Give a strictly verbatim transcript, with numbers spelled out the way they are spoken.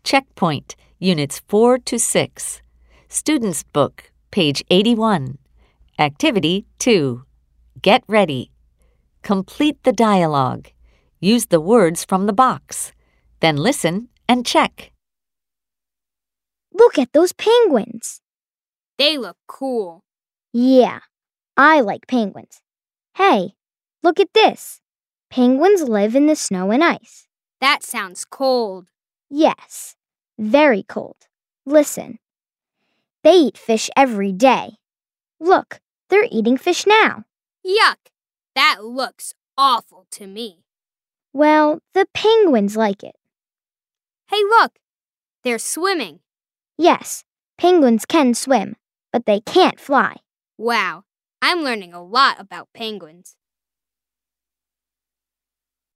Checkpoint, Units four to six. Student's Book, page eighty-one. Activity two. Get ready. Complete the dialogue. Use the words from the box. Then listen and check. Look at those penguins. They look cool. Yeah, I like penguins. Hey, look at this. Penguins live in the snow and ice. That sounds cold. Yes, very cold. Listen. They eat fish every day. Look, they're eating fish now. Yuck! That looks awful to me. Well, the penguins like it. Hey, look! They're swimming. Yes, penguins can swim, but they can't fly. Wow, I'm learning a lot about penguins.